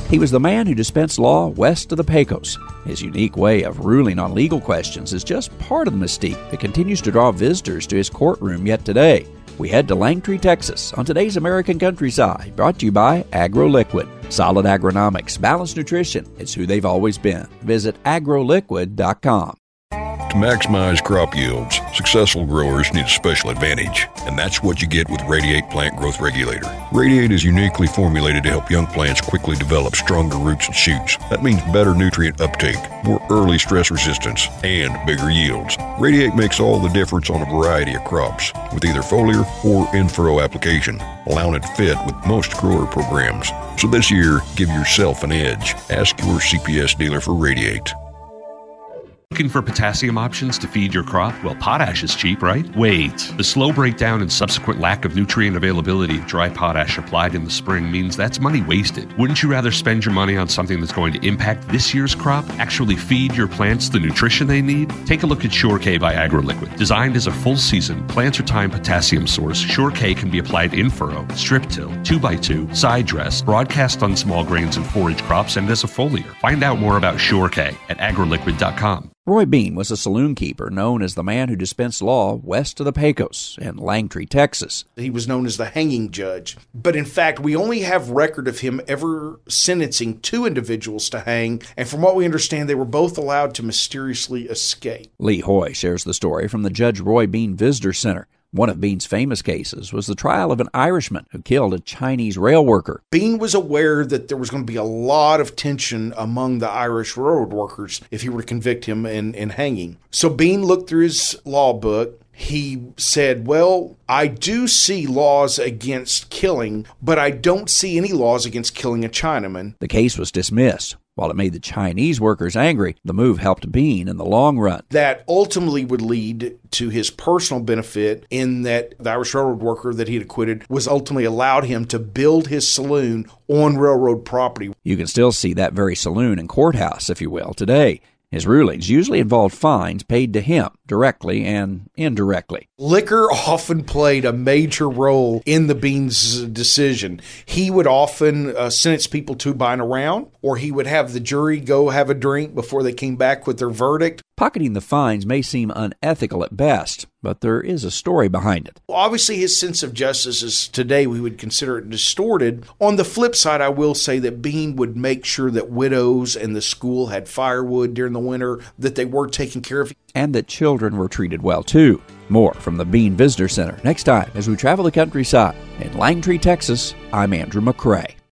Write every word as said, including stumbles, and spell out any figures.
He was the man who dispensed law west of the Pecos. His unique way of ruling on legal questions is just part of the mystique that continues to draw visitors to his courtroom yet today. We head to Langtree, Texas on today's American Countryside, brought to you by AgroLiquid. Solid agronomics, balanced nutrition, it's who they've always been. Visit agro liquid dot com. To maximize crop yields, successful growers need a special advantage, and that's what you get with Radiate Plant Growth Regulator. Radiate is uniquely formulated to help young plants quickly develop stronger roots and shoots. That means better nutrient uptake, more early stress resistance, and bigger yields. Radiate makes all the difference on a variety of crops, with either foliar or in-furrow application, allowing it to fit with most grower programs. So this year, give yourself an edge. Ask your C P S dealer for Radiate. Looking for potassium options to feed your crop? Well, potash is cheap, right? Wait. The slow breakdown and subsequent lack of nutrient availability of dry potash applied in the spring means that's money wasted. Wouldn't you rather spend your money on something that's going to impact this year's crop? Actually feed your plants the nutrition they need? Take a look at Sure-K by AgroLiquid. Designed as a full-season, planter-time potassium source, Sure-K can be applied in furrow, strip-till, two by two, side dress, broadcast on small grains and forage crops, and as a foliar. Find out more about Sure-K at agro liquid dot com. Roy Bean was a saloon keeper known as the man who dispensed law west of the Pecos in Langtree, Texas. He was known as the hanging judge. But in fact, we only have record of him ever sentencing two individuals to hang, and from what we understand, they were both allowed to mysteriously escape. Lee Hoy shares the story from the Judge Roy Bean Visitor Center. One of Bean's famous cases was the trial of an Irishman who killed a Chinese rail worker. Bean was aware that there was going to be a lot of tension among the Irish railroad workers if he were to convict him in, in hanging. So Bean looked through his law book. He said, well, I do see laws against killing, but I don't see any laws against killing a Chinaman. The case was dismissed. While it made the Chinese workers angry, the move helped Bean in the long run. That ultimately would lead to his personal benefit in that the Irish railroad worker that he had acquitted was ultimately allowed him to build his saloon on railroad property. You can still see that very saloon and courthouse, if you will, today. His rulings usually involved fines paid to him directly and indirectly. Liquor often played a major role in the Bean's decision. He would often uh, sentence people to buying around, or he would have the jury go have a drink before they came back with their verdict. Pocketing the fines may seem unethical at best, but there is a story behind it. Obviously, his sense of justice is today we would consider it distorted. On the flip side, I will say that Bean would make sure that widows and the school had firewood during the winter, that they were taken care of. And that children were treated well, too. More from the Bean Visitor Center next time as we travel the countryside. In Langtree, Texas, I'm Andrew McCrae.